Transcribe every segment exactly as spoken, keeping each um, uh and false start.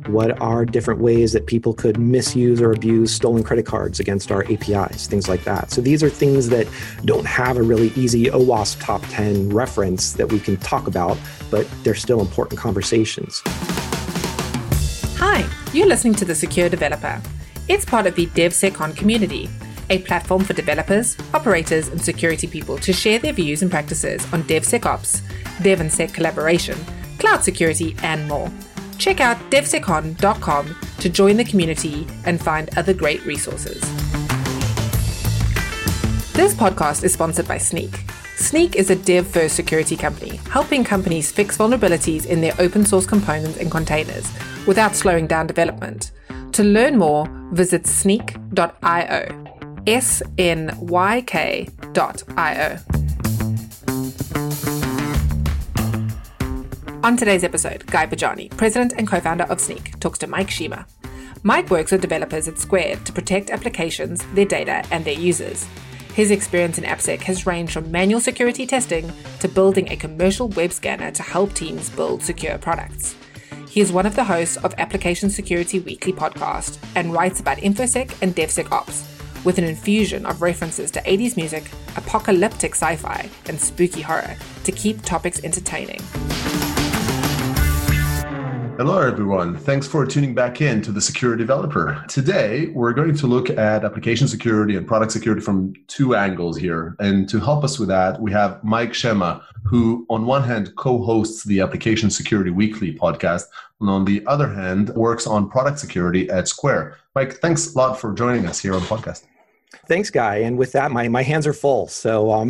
What are different ways that people could misuse or abuse stolen credit cards against our A P Is, things like that. So these are things that don't have a really easy OWASP top ten reference that we can talk about, but they're still important conversations. Hi, you're listening to The Secure Developer. It's part of the DevSecOn community, a platform for developers, operators, and security people to share their views and practices on DevSecOps, Dev and Sec collaboration, cloud security, and more. Check out devsecon dot com to join the community and find other great resources. This podcast is sponsored by Snyk. Snyk is a dev-first security company, helping companies fix vulnerabilities in their open source components and containers without slowing down development. To learn more, visit snyk dot io. S N Y K dot I O. On today's episode, Guy Bajani, president and co-founder of Snyk, talks to Mike Shima. Mike works with developers at Squared to protect applications, their data, and their users. His experience in AppSec has ranged from manual security testing to building a commercial web scanner to help teams build secure products. He is one of the hosts of Application Security Weekly podcast and writes about InfoSec and DevSecOps, with an infusion of references to eighties music, apocalyptic sci-fi, and spooky horror to keep topics entertaining. Hello, everyone. Thanks for tuning back in to The Secure Developer. Today, we're going to look at application security and product security from two angles here. And to help us with that, we have Mike Shima, who on one hand co-hosts the Application Security Weekly podcast, and on the other hand, works on product security at Square. Mike, thanks a lot for joining us here on the podcast. Thanks, Guy. And with that, my, my hands are full. So um,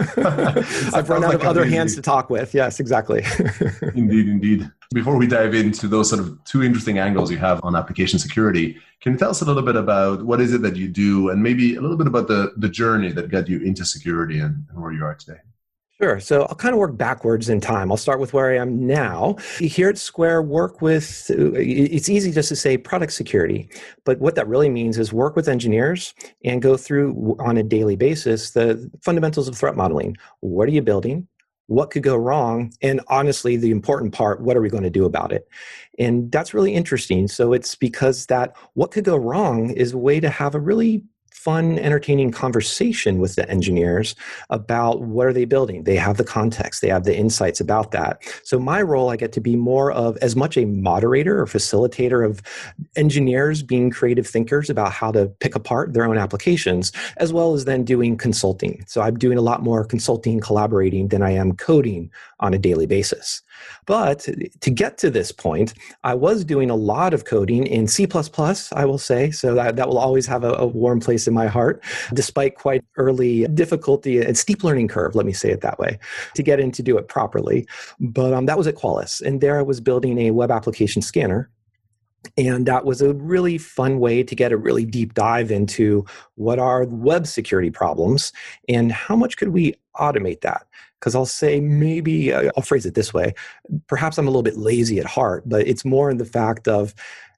I've run out like of other easy. hands to talk with. Yes, exactly. Indeed, indeed. Before we dive into those sort of two interesting angles you have on application security, can you tell us a little bit about what is it that you do and maybe a little bit about the, the journey that got you into security and, and where you are today? Sure. So I'll kind of work backwards in time. I'll start with where I am now. Here at Square, work with, it's easy just to say product security, but what that really means is work with engineers and go through on a daily basis the fundamentals of threat modeling. What are you building? What could go wrong? And honestly, the important part, what are we going to do about it? And that's really interesting. So it's because that what could go wrong is a way to have a really fun, entertaining conversation with the engineers about what are they building. They have the context, they have the insights about that. So my role, I get to be more of as much a moderator or facilitator of engineers being creative thinkers about how to pick apart their own applications, as well as then doing consulting. So I'm doing a lot more consulting, collaborating than I am coding on a daily basis. But to get to this point, I was doing a lot of coding in C plus plus, I will say, so that, that will always have a, a warm place in my heart, despite quite early difficulty and steep learning curve, let me say it that way, to get in to do it properly. But um, that was at Qualys, and there I was building a web application scanner. And that was a really fun way to get a really deep dive into what are web security problems and how much could we automate that. Because I'll say maybe, uh, I'll phrase it this way, perhaps I'm a little bit lazy at heart, but it's more in the fact of,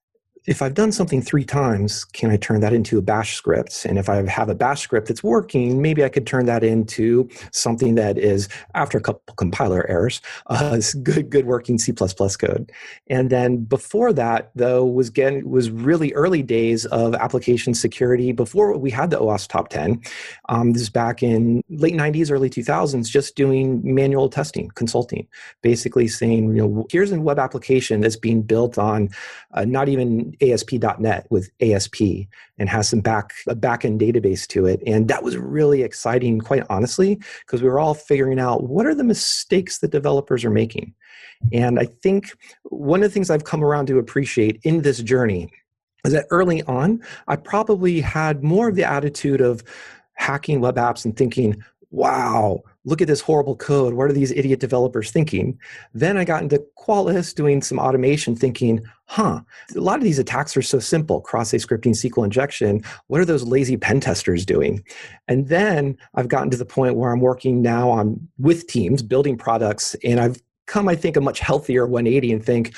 if I've done something three times, can I turn that into a bash script? And if I have a bash script that's working, maybe I could turn that into something that is, after a couple compiler errors, uh, good, good working C plus plus code. And then before that, though, was getting, was really early days of application security before we had the OWASP top ten. Um, this is back in late nineties, early two thousands, just doing manual testing, consulting, basically saying, you know, here's a web application that's being built on uh, not even A S P dot net with A S P and has some back a back-end database to it. And that was really exciting, quite honestly, because we were all figuring out what are the mistakes that developers are making. And I think one of the things I've come around to appreciate in this journey is that early on, I probably had more of the attitude of hacking web apps and thinking, wow, look at this horrible code. What are these idiot developers thinking? Then I got into Qualys doing some automation thinking, huh, a lot of these attacks are so simple, cross-site scripting, S Q L injection. What are those lazy pen testers doing? And then I've gotten to the point where I'm working now on with teams, building products, and I've come, I think, a much healthier one eighty and think,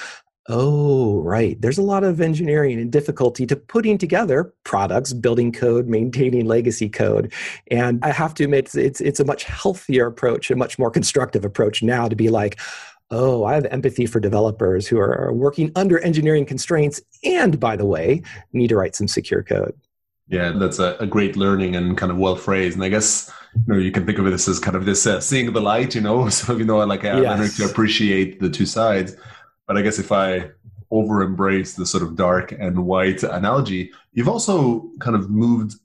oh, right. There's a lot of engineering and difficulty to putting together products, building code, maintaining legacy code. And I have to admit, it's, it's a much healthier approach, a much more constructive approach now to be like, Oh, I have empathy for developers who are working under engineering constraints and, by the way, need to write some secure code. Yeah, that's a, a great learning and kind of well phrased. And I guess, you know, you can think of it as kind of this uh, seeing the light, you know, so, you know, like I learning to appreciate the two sides. But I guess if I over embrace the sort of dark and white analogy, you've also kind of moved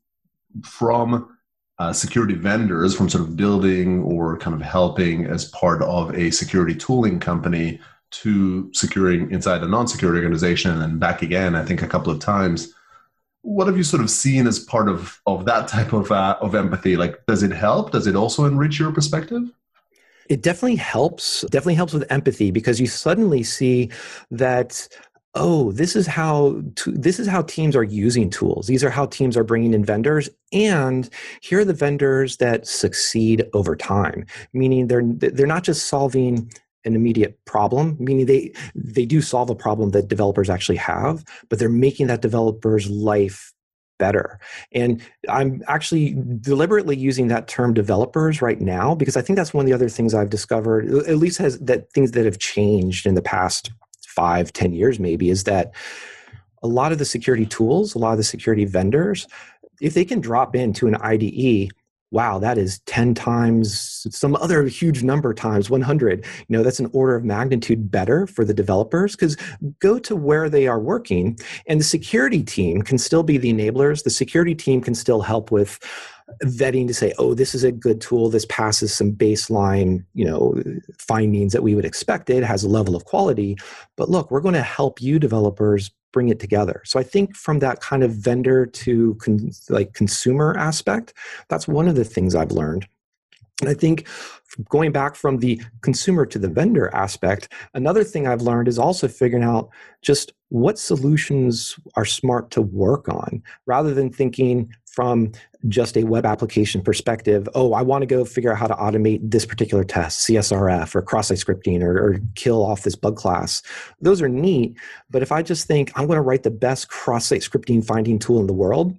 from uh, security vendors, from sort of building or kind of helping as part of a security tooling company to securing inside a non-security organization and then back again, I think a couple of times. What have you sort of seen as part of, of that type of uh, of empathy? Like, does it help? Does it also enrich your perspective? It definitely helps. Definitely helps with empathy, because you suddenly see that, oh, this is how to, this is how teams are using tools. These are how teams are bringing in vendors, and here are the vendors that succeed over time. Meaning they're they're not just solving an immediate problem, meaning they they do solve a problem that developers actually have, but they're making that developer's life better. And I'm actually deliberately using that term developers right now, because I think that's one of the other things I've discovered, at least has that things that have changed in the past five, ten years maybe, is that a lot of the security tools, a lot of the security vendors, if they can drop into an I D E, wow, that is ten times some other huge number times one hundred. You know, that's an order of magnitude better for the developers, because go to where they are working and the security team can still be the enablers. The security team can still help with vetting to say, oh, this is a good tool. This passes some baseline, you know, findings that we would expect. It has a level of quality, but look, we're going to help you developers bring it together. So I think from that kind of vendor to con- like consumer aspect, that's one of the things I've learned. And I think going back from the consumer to the vendor aspect, another thing I've learned is also figuring out just what solutions are smart to work on, rather than thinking from just a web application perspective, oh, I want to go figure out how to automate this particular test, C S R F or cross-site scripting, or, or kill off this bug class. Those are neat, but if I just think I'm going to write the best cross-site scripting finding tool in the world,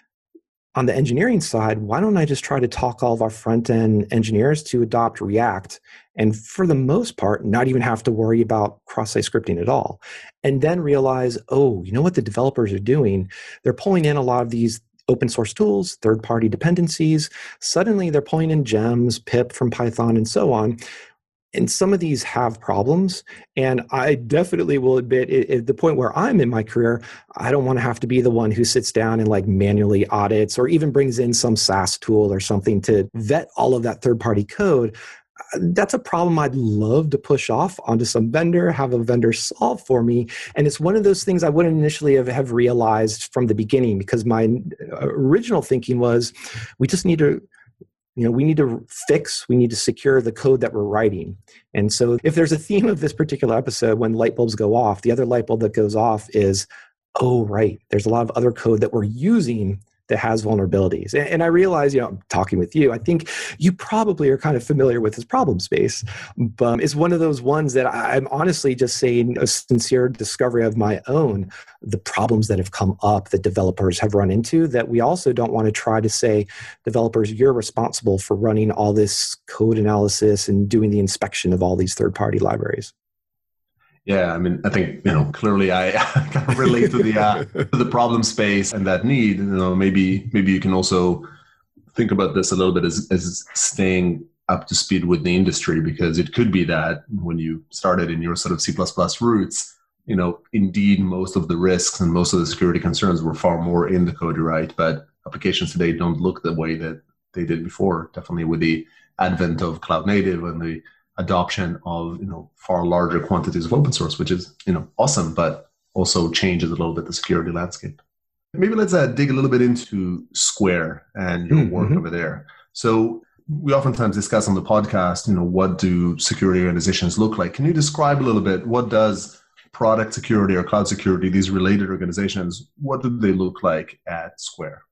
on the engineering side, why don't I just try to talk all of our front-end engineers to adopt React, and for the most part, not even have to worry about cross-site scripting at all? And then realize, oh, you know what the developers are doing? They're pulling in a lot of these open source tools, third-party dependencies. Suddenly they're pulling in gems, pip from Python, and so on. And some of these have problems. And I definitely will admit, at the point where I'm in my career, I don't want to have to be the one who sits down and like manually audits or even brings in some SaaS tool or something to vet all of that third-party code. That's a problem I'd love to push off onto some vendor, have a vendor solve for me. And it's one of those things I wouldn't initially have, have realized from the beginning, because my original thinking was, we just need to You know, we need to fix, we need to secure the code that we're writing. And so if there's a theme of this particular episode, when light bulbs go off, the other light bulb that goes off is, oh, right, there's a lot of other code that we're using that has vulnerabilities. And, and I realize, you know, I'm talking with you, I think you probably are kind of familiar with this problem space, but it's one of those ones that I'm honestly just saying a sincere discovery of my own, the problems that have come up that developers have run into, that we also don't want to try to say, developers, you're responsible for running all this code analysis and doing the inspection of all these third-party libraries. Yeah, I mean, I think, you know, clearly I kind of relate to the uh, to the problem space and that need. You know, maybe maybe you can also think about this a little bit as, as staying up to speed with the industry, because it could be that when you started in your sort of C plus plus roots, you know, indeed, most of the risks and most of the security concerns were far more in the code you write, but applications today don't look the way that they did before, definitely with the advent of cloud native and the adoption of, you know, far larger quantities of open source, which is, you know, awesome, but also changes a little bit the security landscape. Maybe let's uh, dig a little bit into Square and your mm-hmm. work over there. So we oftentimes discuss on the podcast, you know, what do security organizations look like? Can you describe a little bit, what does product security or cloud security, these related organizations, what do they look like at Square?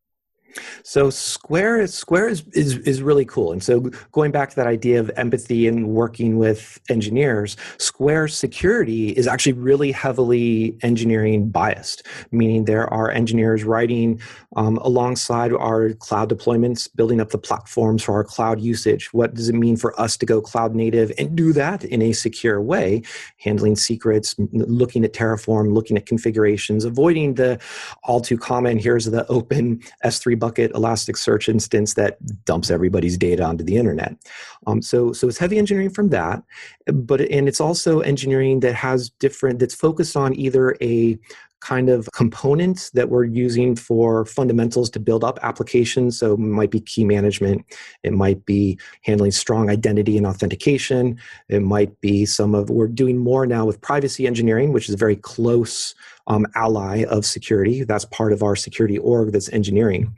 So Square is Square is, is is really cool. And so going back to that idea of empathy and working with engineers, Square security is actually really heavily engineering biased, meaning there are engineers writing um, alongside our cloud deployments, building up the platforms for our cloud usage. What does it mean for us to go cloud native and do that in a secure way, handling secrets, looking at Terraform, looking at configurations, avoiding the all too common, here's the open S three bucket Elasticsearch instance that dumps everybody's data onto the internet. Um, so, so it's heavy engineering from that, but and it's also engineering that has different, that's focused on either a kind of components that we're using for fundamentals to build up applications. So it might be key management. It might be handling strong identity and authentication. It might be some of, we're doing more now with privacy engineering, which is a very close um, ally of security. That's part of our security org that's engineering.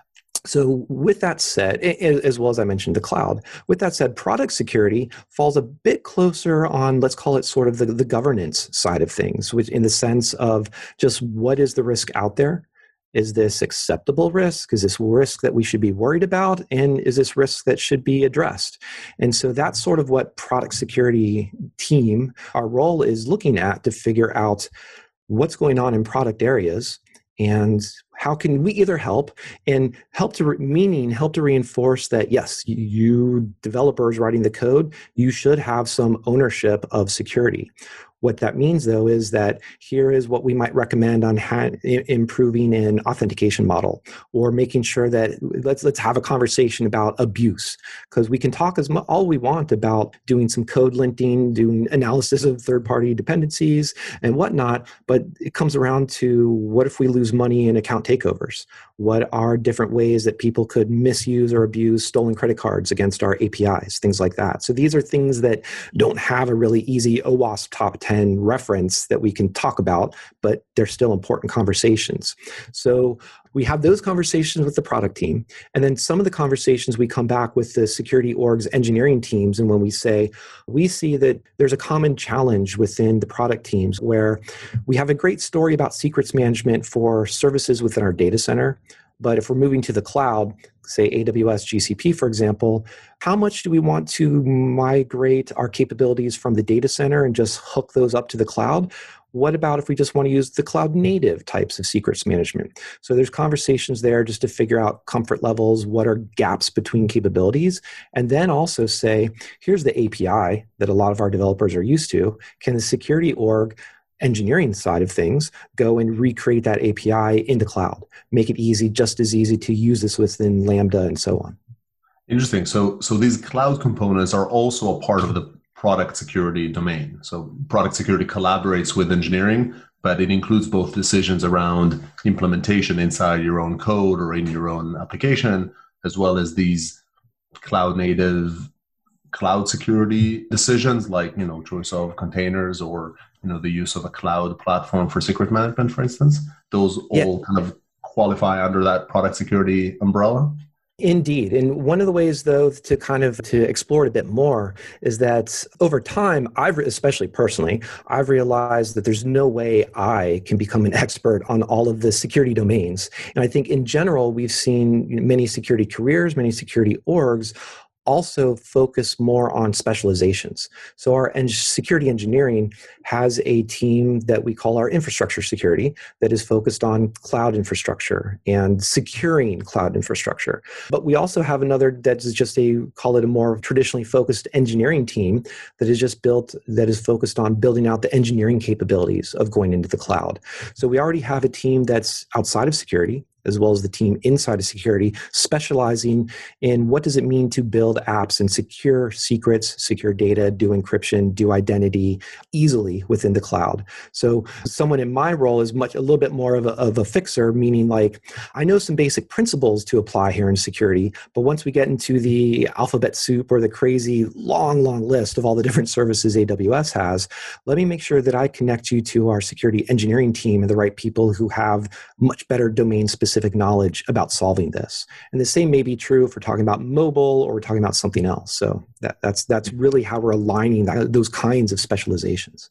So with that said, as well as I mentioned, the cloud, with that said, product security falls a bit closer on, let's call it sort of the, the governance side of things, which in the sense of just what is the risk out there? Is this acceptable risk? Is this risk that we should be worried about? And is this risk that should be addressed? And so that's sort of what product security team, our role is looking at to figure out what's going on in product areas and how can we either help and help to, re- meaning help to reinforce that, yes, you developers writing the code, you should have some ownership of security. What that means, though, is that here is what we might recommend on ha- improving an authentication model, or making sure that let's let's have a conversation about abuse, because we can talk as much all we want about doing some code linting, doing analysis of third-party dependencies and whatnot, but it comes around to what if we lose money in account takeovers? What are different ways that people could misuse or abuse stolen credit cards against our A P Is, things like that. So these are things that don't have a really easy OWASP top ten reference that we can talk about, but they're still important conversations. So we have those conversations with the product team. And then some of the conversations we come back with the security org's engineering teams. And when we say, we see that there's a common challenge within the product teams where we have a great story about secrets management for services within our data center. But if we're moving to the cloud, say A W S, G C P, for example, how much do we want to migrate our capabilities from the data center and just hook those up to the cloud? What about if we just want to use the cloud native types of secrets management? So there's conversations there just to figure out comfort levels, what are gaps between capabilities, and then also say, here's the A P I that a lot of our developers are used to. Can the security org engineering side of things go and recreate that A P I into cloud, make it easy, just as easy to use this within Lambda and so on. Interesting. So, so these cloud components are also a part of the product security domain. So product security collaborates with engineering, but it includes both decisions around implementation inside your own code or in your own application, as well as these cloud native cloud security decisions like, you know, choice of containers or, you know, the use of a cloud platform for secret management, for instance. Those yeah. all kind of qualify under that product security umbrella. Indeed. And one of the ways, though, to kind of to explore it a bit more is that over time, I've, especially personally, I've realized that there's no way I can become an expert on all of the security domains. And I think in general, we've seen many security careers, many security orgs also focus more on specializations. So our en- security engineering has a team that we call our infrastructure security that is focused on cloud infrastructure and securing cloud infrastructure. But we also have another that is just a, call it a more traditionally focused engineering team that is just built, that is focused on building out the engineering capabilities of going into the cloud. So we already have a team that's outside of security, as well as the team inside of security, specializing in what does it mean to build apps and secure secrets, secure data, do encryption, do identity easily within the cloud. So someone in my role is much a little bit more of a, of a fixer, meaning like I know some basic principles to apply here in security, but once we get into the alphabet soup or the crazy long, long list of all the different services A W S has, let me make sure that I connect you to our security engineering team and the right people who have much better domain specific specific knowledge about solving this. And the same may be true if we're talking about mobile or we're talking about something else. So that, that's that's really how we're aligning that, those kinds of specializations.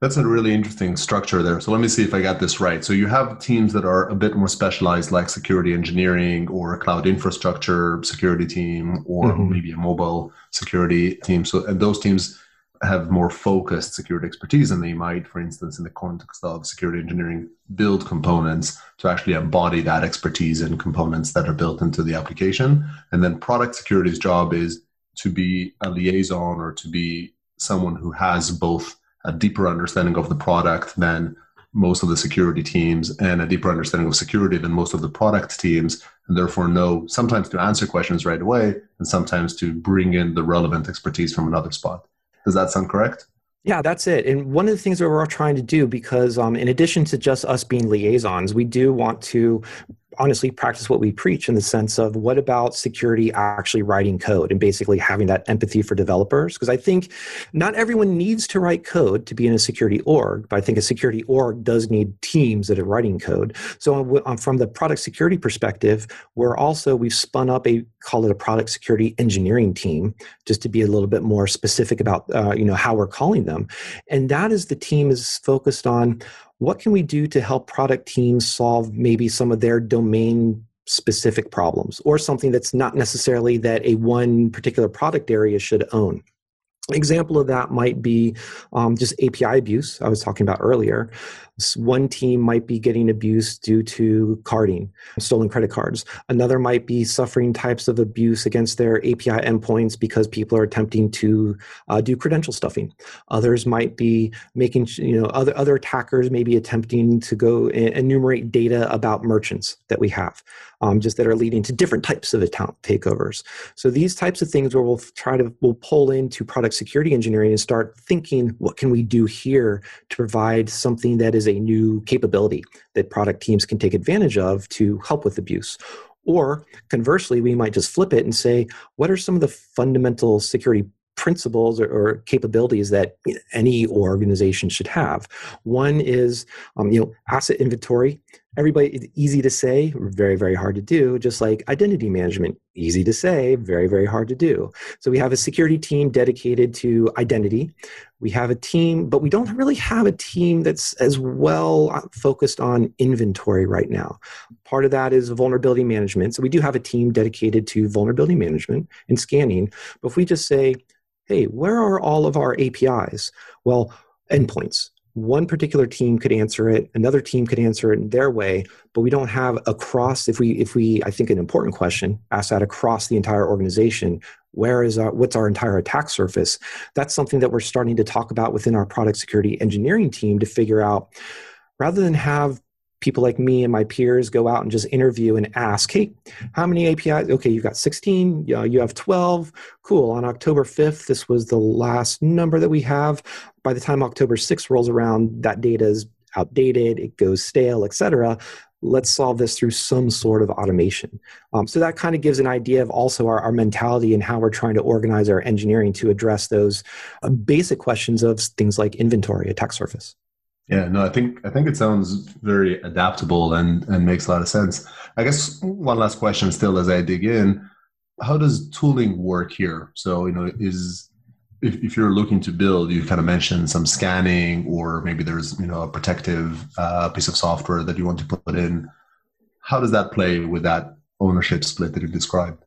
That's a really interesting structure there. So let me see if I got this right. So you have teams that are a bit more specialized, like security engineering or a cloud infrastructure security team, or mm-hmm. maybe a mobile security team. So and those teams have more focused security expertise, and they might, for instance, in the context of security engineering, build components to actually embody that expertise in components that are built into the application. And then product security's job is to be a liaison or to be someone who has both a deeper understanding of the product than most of the security teams and a deeper understanding of security than most of the product teams, and therefore know sometimes to answer questions right away and sometimes to bring in the relevant expertise from another spot. Does that sound correct? Yeah, that's it. And one of the things that we're trying to do, because um, in addition to just us being liaisons, we do want to honestly practice what we preach in the sense of what about security actually writing code and basically having that empathy for developers? Because I think not everyone needs to write code to be in a security org, but I think a security org does need teams that are writing code. So um, from the product security perspective, we're also, we've spun up a, call it a product security engineering team, just to be a little bit more specific about, uh, you know, how we're calling them. And that is the team is focused on what can we do to help product teams solve maybe some of their domain specific problems or something that's not necessarily that a one particular product area should own. An example of that might be um, just A P I abuse I was talking about earlier. One team might be getting abuse due to carding, stolen credit cards. Another might be suffering types of abuse against their A P I endpoints because people are attempting to uh, do credential stuffing. Others might be making, you know, other, other attackers may be attempting to go enumerate data about merchants that we have, um, just that are leading to different types of account takeovers. So these types of things where we'll try to, we'll pull into product security engineering and start thinking, what can we do here to provide something that is a new capability that product teams can take advantage of to help with abuse? Or conversely, we might just flip it and say, what are some of the fundamental security principles or, or capabilities that any organization should have? One is, um, you know, asset inventory. Everybody, it's easy to say, very, very hard to do, just like identity management, easy to say, very, very hard to do. So we have a security team dedicated to identity. We have a team, but we don't really have a team that's as well focused on inventory right now. Part of that is vulnerability management. So we do have a team dedicated to vulnerability management and scanning. But if we just say, hey, where are all of our A P Is? Well, endpoints. One particular team could answer it, another team could answer it in their way, but we don't have across, if we, if we, I think an important question, ask that across the entire organization, where is our, what's our entire attack surface? That's something that we're starting to talk about within our product security engineering team to figure out, rather than have people like me and my peers go out and just interview and ask, hey, how many A P Is? Okay, you've got sixteen, you, know, you have twelve. Cool, on October fifth, this was the last number that we have. By the time October sixth rolls around, that data is outdated, it goes stale, et cetera. Let's solve this through some sort of automation. Um, so that kind of gives an idea of also our, our mentality and how we're trying to organize our engineering to address those uh, basic questions of things like inventory, attack surface. Yeah, no, I think I think it sounds very adaptable and, and makes a lot of sense. I guess one last question still as I dig in, how does tooling work here? So, you know, is if, if you're looking to build, you kind of mentioned some scanning, or maybe there's, you know, a protective uh, piece of software that you want to put in. How does that play with that ownership split that you described?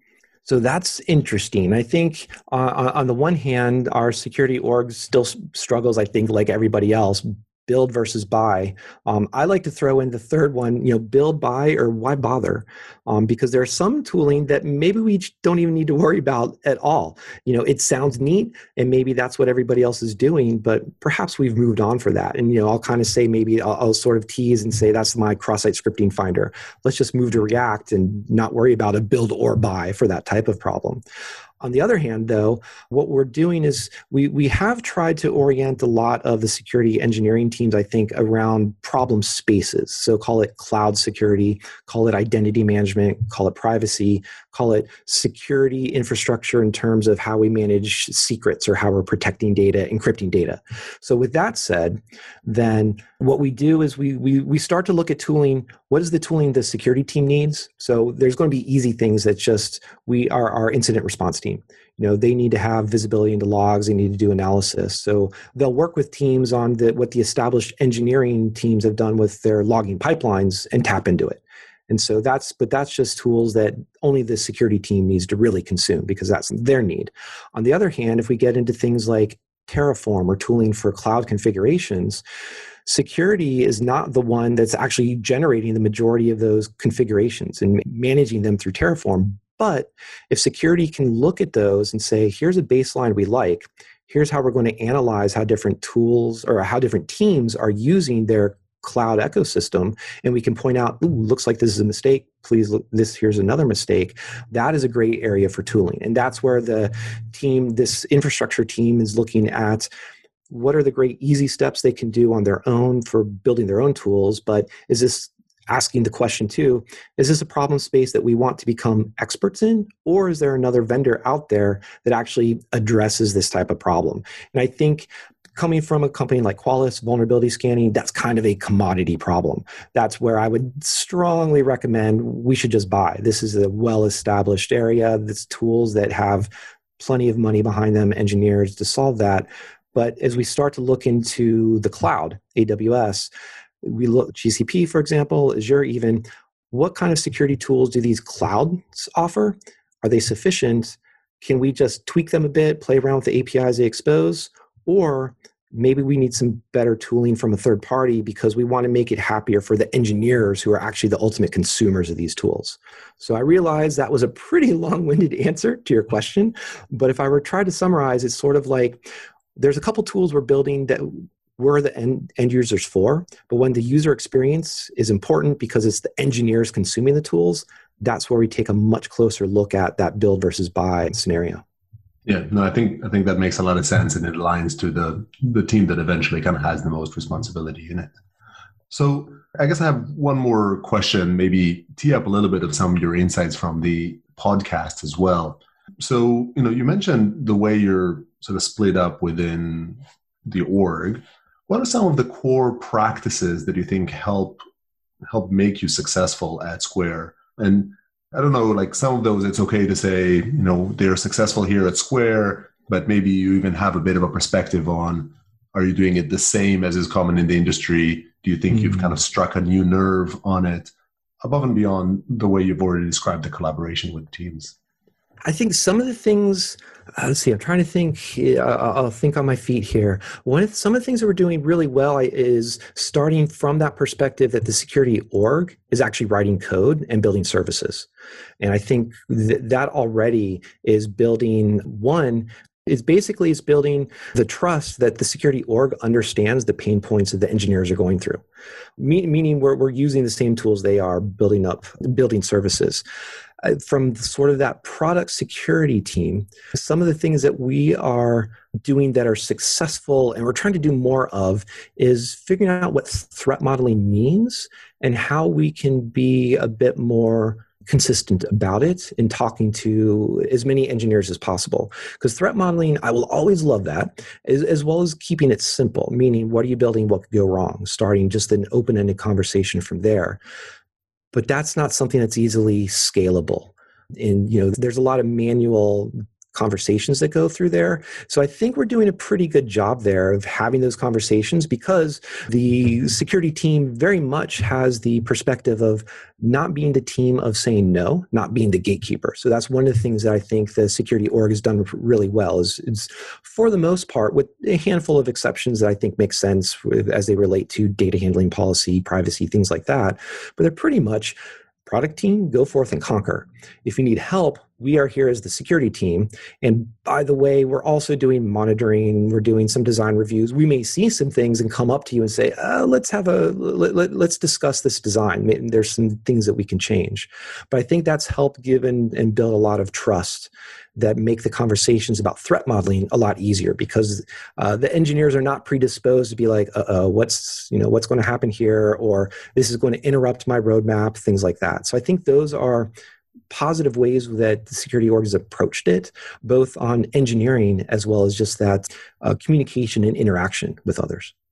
So that's interesting. I think uh, on the one hand, our security org still struggles, I think, like everybody else, build versus buy. Um, I like to throw in the third one, you know, build, buy, or why bother? Um, because there's some tooling that maybe we don't even need to worry about at all. You know, it sounds neat, and maybe that's what everybody else is doing, but perhaps we've moved on for that. And, you know, I'll kind of say, maybe I'll, I'll sort of tease and say, that's my cross-site scripting finder. Let's just move to React and not worry about a build or buy for that type of problem. On the other hand, though, what we're doing is we we have tried to orient a lot of the security engineering teams, I think, around problem spaces. So call it cloud security, call it identity management, call it privacy, call it security infrastructure in terms of how we manage secrets or how we're protecting data, encrypting data. So with that said, then what we do is we we we start to look at tooling. What is the tooling the security team needs? So there's going to be easy things that just we are our incident response team. You know, they need to have visibility into logs. They need to do analysis. So they'll work with teams on the, what the established engineering teams have done with their logging pipelines and tap into it. And so that's, but that's just tools that only the security team needs to really consume because that's their need. On the other hand, if we get into things like Terraform or tooling for cloud configurations, security is not the one that's actually generating the majority of those configurations and managing them through Terraform. But if security can look at those and say, here's a baseline we like, here's how we're going to analyze how different tools or how different teams are using their cloud ecosystem, and we can point out, ooh, looks like this is a mistake. Please look, this here's another mistake. That is a great area for tooling. And that's where the team, this infrastructure team is looking at what are the great easy steps they can do on their own for building their own tools. But is this asking the question too, is this a problem space that we want to become experts in? Or is there another vendor out there that actually addresses this type of problem? And I think coming from a company like Qualys, vulnerability scanning, that's kind of a commodity problem. That's where I would strongly recommend we should just buy. This is a well-established area. That's tools that have plenty of money behind them, engineers to solve that. But as we start to look into the cloud, A W S, we look G C P, for example, Azure even, what kind of security tools do these clouds offer? Are they sufficient? Can we just tweak them a bit, play around with the A P Is they expose? Or maybe we need some better tooling from a third party because we want to make it happier for the engineers who are actually the ultimate consumers of these tools. So I realize that was a pretty long-winded answer to your question, but if I were to try to summarize, it's sort of like there's a couple tools we're building that we're the end, end users for, but when the user experience is important because it's the engineers consuming the tools, that's where we take a much closer look at that build versus buy scenario. Yeah, no, I think I think that makes a lot of sense, and it aligns to the the team that eventually kind of has the most responsibility in it. So I guess I have one more question, maybe tee up a little bit of some of your insights from the podcast as well. So, you know, you mentioned the way you're sort of split up within the org. What are some of the core practices that you think help help make you successful at Square? And I don't know, like some of those, it's okay to say, you know, they're successful here at Square, but maybe you even have a bit of a perspective on, are you doing it the same as is common in the industry? Do you think mm-hmm. you've kind of struck a new nerve on it above and beyond the way you've already described the collaboration with teams? I think some of the things, uh, let's see, I'm trying to think, uh, I'll think on my feet here. One of some of the things that we're doing really well is starting from that perspective that the security org is actually writing code and building services. And I think th- that already is building, one, is basically it's building the trust that the security org understands the pain points that the engineers are going through, Me- meaning we're, we're using the same tools they are building up, building services. Uh, from sort of that product security team, some of the things that we are doing that are successful and we're trying to do more of is figuring out what threat modeling means and how we can be a bit more consistent about it in talking to as many engineers as possible. Because threat modeling, I will always love that, as, as well as keeping it simple, meaning what are you building, what could go wrong, starting just an open-ended conversation from there. But that's not something that's easily scalable. And, you know, there's a lot of manual conversations that go through there. So I think we're doing a pretty good job there of having those conversations because the security team very much has the perspective of not being the team of saying no, not being the gatekeeper. So that's one of the things that I think the security org has done really well is, is for the most part, with a handful of exceptions that I think make sense with, as they relate to data handling policy, privacy, things like that. But they're pretty much product team, go forth and conquer. If you need help, we are here as the security team. And by the way, we're also doing monitoring. We're doing some design reviews. We may see some things and come up to you and say, uh, let's have a, let, let, let's discuss this design. There's some things that we can change. But I think that's helped give and, and build a lot of trust that make the conversations about threat modeling a lot easier because uh, the engineers are not predisposed to be like, uh-oh, what's, you know, what's going to happen here? Or this is going to interrupt my roadmap, things like that. So I think those are positive ways that the security org has approached it, both on engineering as well as just that uh, communication and interaction with others.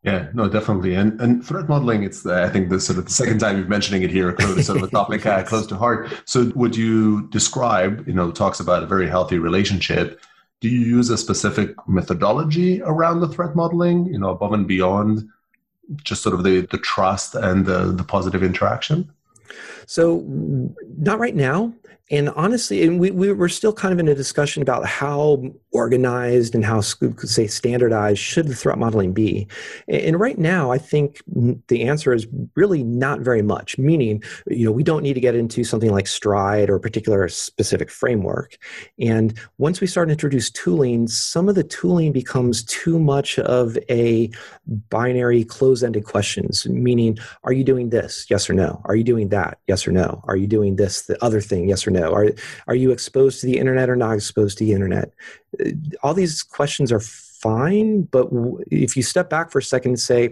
Yeah, no, definitely. And and threat modeling, it's uh, I think the sort of the second time you're mentioning it here, close, sort of a topic uh, Yes. close to heart. So would you describe, you know, talks about a very healthy relationship. Do you use a specific methodology around the threat modeling, you know, above and beyond just sort of the, the trust and the, the positive interaction? So not right now. And honestly, and we, we were still kind of in a discussion about how organized and how, say, standardized should the threat modeling be. And right now, I think the answer is really not very much, meaning, you know, we don't need to get into something like Stride or a particular specific framework. And once we start to introduce tooling, some of the tooling becomes too much of a binary close-ended questions, meaning, are you doing this? Yes or no? Are you doing that? Yes or no? Are you doing this, the other thing? Yes or no? Are, are you exposed to the internet or not exposed to the internet? All these questions are fine, but if you step back for a second and say,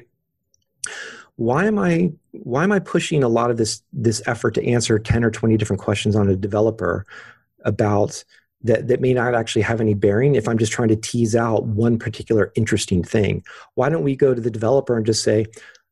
why am I why am I pushing a lot of this this effort to answer ten or twenty different questions on a developer about that, that may not actually have any bearing if I'm just trying to tease out one particular interesting thing? Why don't we go to the developer and just say,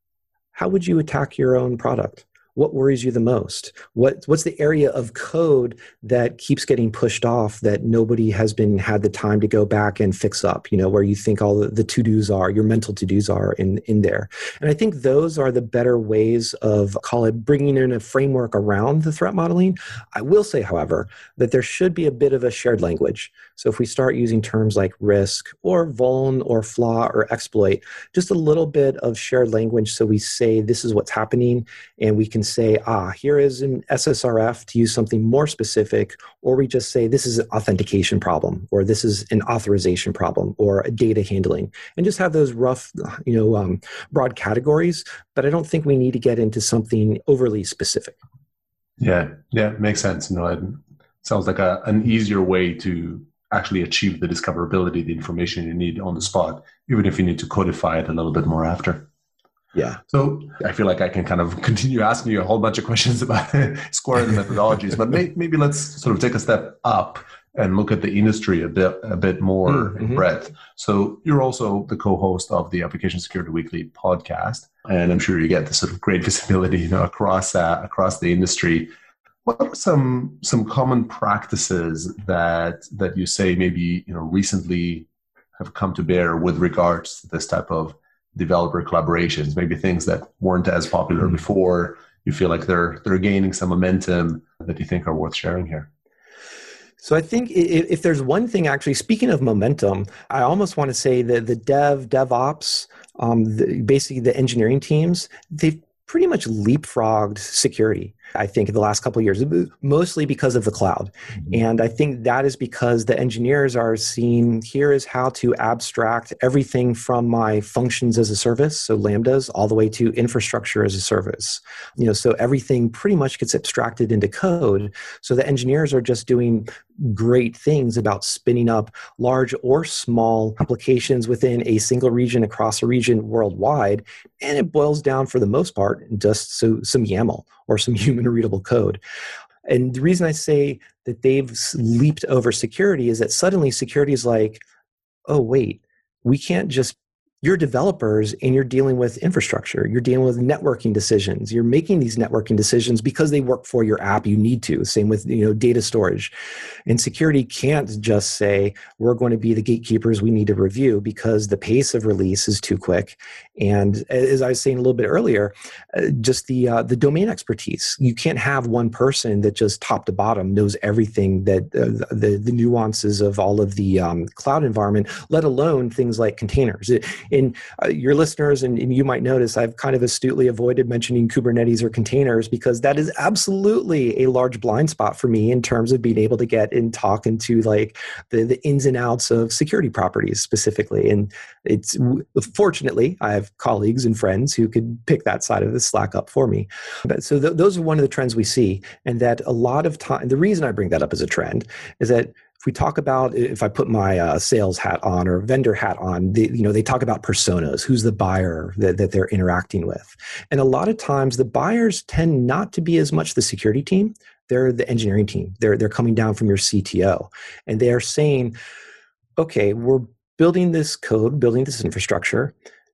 how would you attack your own product? What worries you the most? What what's the area of code that keeps getting pushed off that nobody has been had the time to go back and fix up? You know, where you think all the, the to-dos are, your mental to-dos are in, in there. And I think those are the better ways of, call it, bringing in a framework around the threat modeling. I will say, however, that there should be a bit of a shared language. So if we start using terms like risk or vuln or flaw or exploit, just a little bit of shared language so we say this is what's happening and we can say, ah, here is an S S R F to use something more specific, or we just say this is an authentication problem, or this is an authorization problem, or a data handling, and just have those rough, you know, um, broad categories. But I don't think we need to get into something overly specific. Yeah, yeah, makes sense. You know, it sounds like a, an easier way to actually achieve the discoverability, the information you need on the spot, even if you need to codify it a little bit more after. Yeah. So I feel like I can kind of continue asking you a whole bunch of questions about Square and the methodologies, but may, maybe let's sort of take a step up and look at the industry a bit a bit more mm-hmm. in breadth. So you're also the co-host of the Application Security Weekly podcast, and I'm sure you get this sort of great visibility, you know, across uh, across the industry. What are some some common practices that that you say maybe, you know, recently have come to bear with regards to this type of developer collaborations, maybe things that weren't as popular before? You feel like they're they're gaining some momentum that you think are worth sharing here? So I think if, if there's one thing, actually, speaking of momentum, I almost want to say that the dev, DevOps, um, the, basically the engineering teams, they've pretty much leapfrogged security, I think, in the last couple of years, mostly because of the cloud. Mm-hmm. And I think that is because the engineers are seeing, here is how to abstract everything from my functions as a service, so Lambdas, all the way to infrastructure as a service. You know, so everything pretty much gets abstracted into code. So the engineers are just doing great things about spinning up large or small applications within a single region, across a region, worldwide. And it boils down, for the most part, just so some YAML or some human readable code. And the reason I say that they've leaped over security is that suddenly security is like, oh, wait, we can't just, you're developers and you're dealing with infrastructure. You're dealing with networking decisions. You're making these networking decisions because they work for your app. You need to. Same with, you know, data storage. And security can't just say, we're going to be the gatekeepers we need to review, because the pace of release is too quick. And as I was saying a little bit earlier, uh, just the uh, the domain expertise. You can't have one person that just top to bottom knows everything, that uh, the, the nuances of all of the um, cloud environment, let alone things like containers. It, And uh, your listeners, and, and you might notice, I've kind of astutely avoided mentioning Kubernetes or containers, because that is absolutely a large blind spot for me in terms of being able to get and talk into like the, the ins and outs of security properties specifically. And it's, fortunately, I have colleagues and friends who could pick that side of the slack up for me. But so th- those are one of the trends we see. And that a lot of time, the reason I bring that up as a trend is that if we talk about, if I put my uh, sales hat on or vendor hat on, they, you know, they talk about personas, who's the buyer that, that they're interacting with. And a lot of times the buyers tend not to be as much the security team. They're the engineering team. They're, they're coming down from your C T O. And they are saying, okay, we're building this code, building this infrastructure.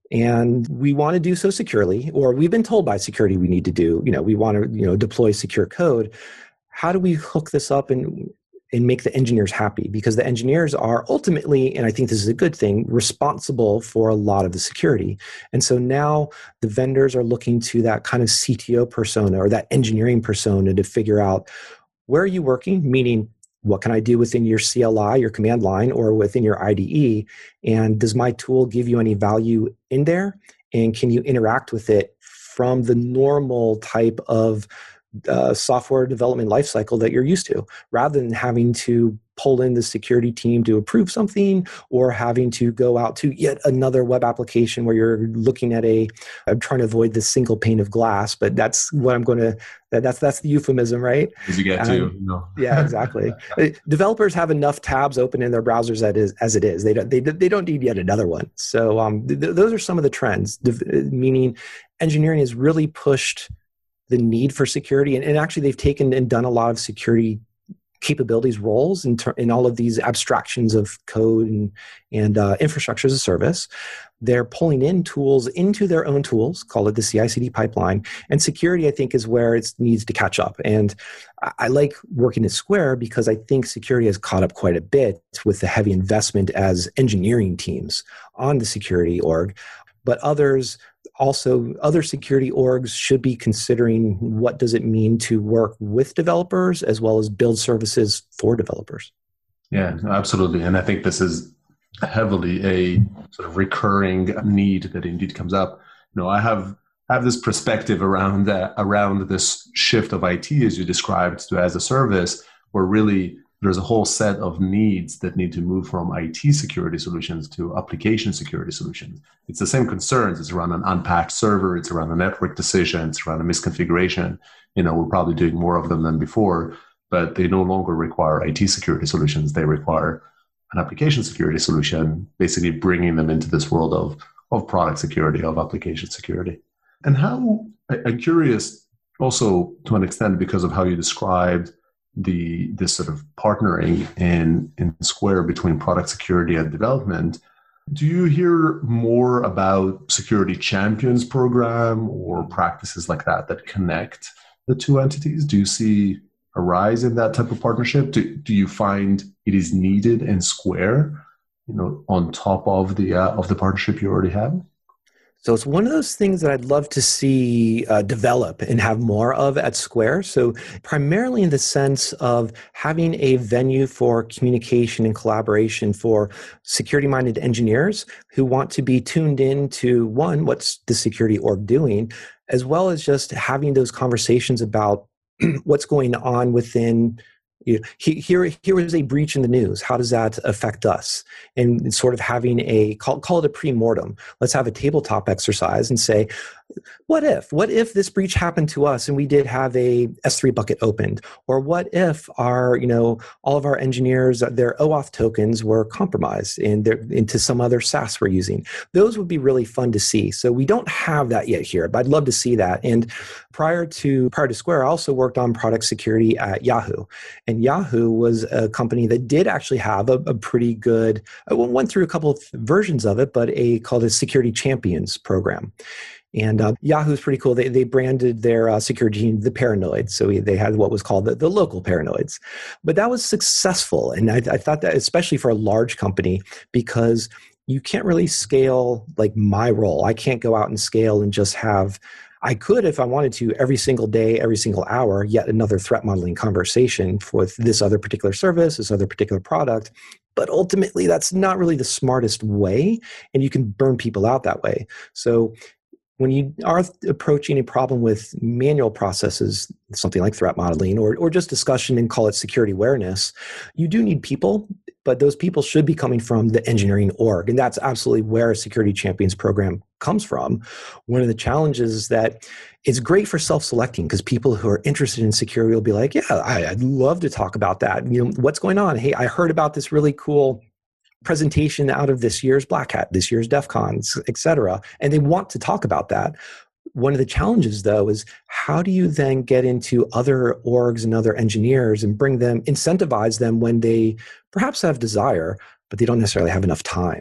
and we want to do so securely, or we've been told by security we need to do, you know, we want to, you know, deploy secure code. How do we hook this up and and make the engineers happy? Because the engineers are ultimately, and I think this is a good thing, responsible for a lot of the security. And so now the vendors are looking to that kind of C T O persona or that engineering persona to figure out, where are you working? Meaning, what can I do within your C L I, your command line, or within your I D E? And does my tool give you any value in there? And can you interact with it from the normal type of Uh, software development lifecycle that you're used to, rather than having to pull in the security team to approve something, or having to go out to yet another web application where you're looking at a, I'm trying to avoid this single pane of glass, but that's what I'm going to, that, that's that's the euphemism, right? As you get to, no. Yeah, exactly. Developers have enough tabs open in their browsers that is, as it is. They don't, they, they don't need yet another one. So um, th- those are some of the trends, De- meaning engineering has really pushed the need for security. And, and actually, they've taken and done a lot of security capabilities roles in, ter- in all of these abstractions of code and, and uh, infrastructure as a service. They're pulling in tools into their own tools, call it the C I C D pipeline. And security, I think, is where it needs to catch up. And I, I like working at Square because I think security has caught up quite a bit with the heavy investment as engineering teams on the security org. But others, also other security orgs, should be considering what does it mean to work with developers as well as build services for developers. Yeah, absolutely. And I think this is heavily a sort of recurring need that indeed comes up. You know, I have have this perspective around that, around this shift of I T, as you described, to as a service, where really there's a whole set of needs that need to move from I T security solutions to application security solutions. It's the same concerns. It's around an unpacked server. It's around a network decision. It's around a misconfiguration. You know, we're probably doing more of them than before, but they no longer require I T security solutions. They require an application security solution, basically bringing them into this world of, of product security, of application security. And how, I'm curious also to an extent because of how you described the this sort of partnering in, in Square between product security and development. Do you hear more about security champions program or practices like that that connect the two entities? Do you see a rise in that type of partnership? Do, do you find it is needed in Square, you know, on top of the uh, of the partnership you already have? So it's one of those things that I'd love to see uh, develop and have more of at Square. So primarily in the sense of having a venue for communication and collaboration for security-minded engineers who want to be tuned in to, one, what's the security org doing, as well as just having those conversations about what's going on within. You know, here, here was a breach in the news. How does that affect us? And sort of having a, call, call it a pre-mortem. Let's have a tabletop exercise and say, what if? What if this breach happened to us and we did have a S three bucket opened? Or what if our, you know, all of our engineers, their OAuth tokens were compromised and they're into some other SaaS we're using? Those would be really fun to see. So we don't have that yet here, but I'd love to see that. And prior to prior to Square, I also worked on product security at Yahoo. And Yahoo was a company that did actually have a, a pretty good, I went through a couple of versions of it, but a called a Security Champions program. And uh, Yahoo's pretty cool. They they branded their uh, security team the Paranoids. So we, they had what was called the, the local Paranoids. But that was successful. And I, I thought that, especially for a large company, because you can't really scale like my role. I can't go out and scale and just have, I could if I wanted to every single day, every single hour, yet another threat modeling conversation with this other particular service, this other particular product. But ultimately, that's not really the smartest way. And you can burn people out that way. So when you are approaching a problem with manual processes, something like threat modeling or, or just discussion and call it security awareness, you do need people, but those people should be coming from the engineering org. And that's absolutely where a Security Champions program comes from. One of the challenges is that it's great for self-selecting because people who are interested in security will be like, yeah, I, I'd love to talk about that. You know, what's going on? Hey, I heard about this really cool presentation out of this year's Black Hat, this year's DEF CONs, et cetera. And they want to talk about that. One of the challenges, though, is how do you then get into other orgs and other engineers and bring them, incentivize them when they perhaps have desire, but they don't necessarily have enough time?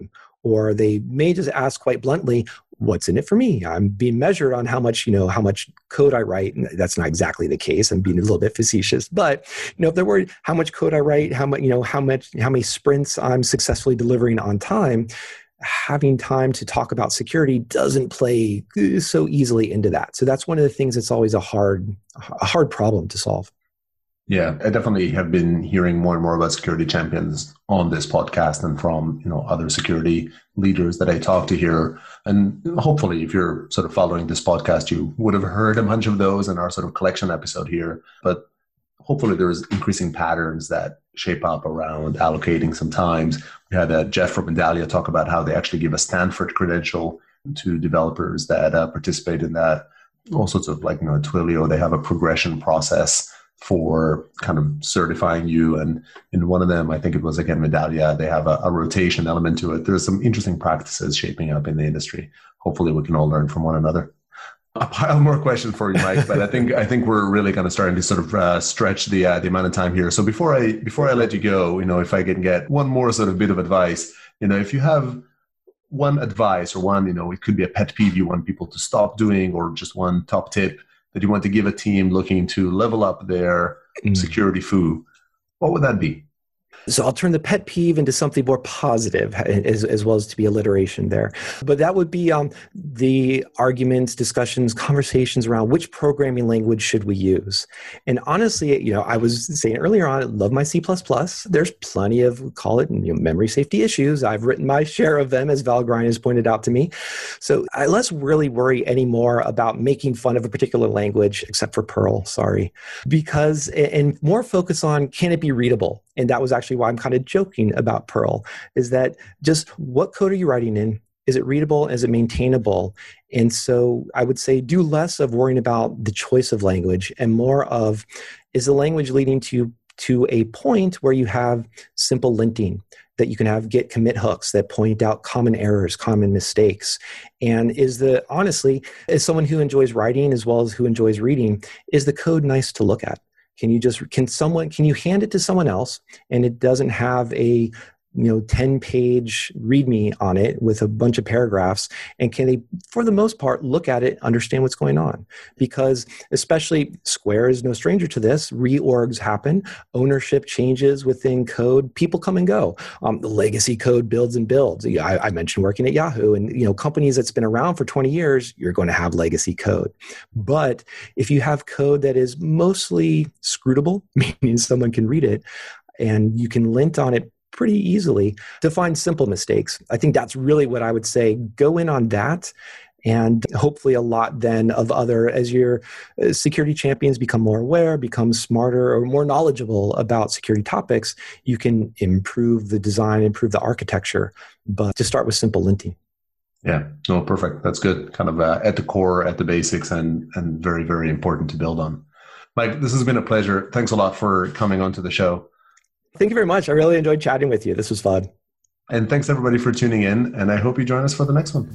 or they may just ask quite bluntly, what's in it for me? I'm being measured on how much, you know, how much code I write. And that's not exactly the case. I'm being a little bit facetious, but you know, if they're worried how much code I write, how much, you know, how much, how many sprints I'm successfully delivering on time, having time to talk about security doesn't play so easily into that. So that's one of the things that's always a hard, a hard problem to solve. Yeah, I definitely have been hearing more and more about security champions on this podcast and from, you know, other security leaders that I talk to here. And hopefully, if you're sort of following this podcast, you would have heard a bunch of those in our sort of collection episode here. But hopefully there's increasing patterns that shape up around allocating some times. We had uh, Jeff from Medallia talk about how they actually give a Stanford credential to developers that uh, participate in that. All sorts of, like, you know, at Twilio, they have a progression process for kind of certifying you. And in one of them, I think it was, again, Medallia, they have a, a rotation element to it. There's some interesting practices shaping up in the industry. Hopefully we can all learn from one another. A pile more questions for you, Mike, but I think I think we're really kind of starting to sort of uh, stretch the uh, the amount of time here. So before I before I let you go, you know, if I can get one more sort of bit of advice, you know, if you have one advice or one, you know, it could be a pet peeve you want people to stop doing, or just one top tip that you want to give a team looking to level up their mm. security foo, what would that be? So I'll turn the pet peeve into something more positive, as, as well as to be alliteration there. But that would be um, the arguments, discussions, conversations around which programming language should we use. And honestly, you know, I was saying earlier on, I love my C plus plus. There's plenty of, call it, you know, memory safety issues. I've written my share of them, as Val Grine has pointed out to me. So I, let's really worry anymore about making fun of a particular language, except for Perl, sorry, because, and more focus on, can it be readable? And that was actually why I'm kind of joking about Perl, is that just what code are you writing in? Is it readable? Is it maintainable? And so I would say do less of worrying about the choice of language and more of, is the language leading to, to a point where you have simple linting, that you can have git commit hooks that point out common errors, common mistakes. And is the, honestly, as someone who enjoys writing as well as who enjoys reading, is the code nice to look at? Can you just, can someone, can you hand it to someone else and it doesn't have a, you know, ten page README on it with a bunch of paragraphs, and can they, for the most part, look at it, understand what's going on? Because especially Square is no stranger to this. Reorgs happen, ownership changes within code, people come and go. Um, the legacy code builds and builds. I, I mentioned working at Yahoo, and you know, companies that's been around for twenty years, you're going to have legacy code. But if you have code that is mostly scrutable, meaning someone can read it, and you can lint on it pretty easily to find simple mistakes. I think that's really what I would say. Go in on that, and hopefully a lot then of other, as your security champions become more aware, become smarter or more knowledgeable about security topics, you can improve the design, improve the architecture, but to start with simple linting. Yeah, no, perfect. That's good. Kind of uh, at the core, at the basics, and and very, very important to build on. Mike, this has been a pleasure. Thanks a lot for coming onto the show. Thank you very much. I really enjoyed chatting with you. This was fun. And thanks everybody for tuning in. And I hope you join us for the next one.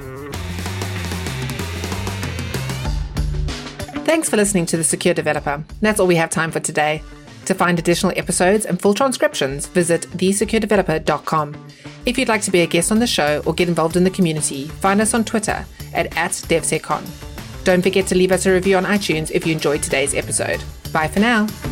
Thanks for listening to The Secure Developer. That's all we have time for today. To find additional episodes and full transcriptions, visit the secure developer dot com. If you'd like to be a guest on the show or get involved in the community, find us on Twitter at, at DevSecCon. Don't forget to leave us a review on iTunes if you enjoyed today's episode. Bye for now.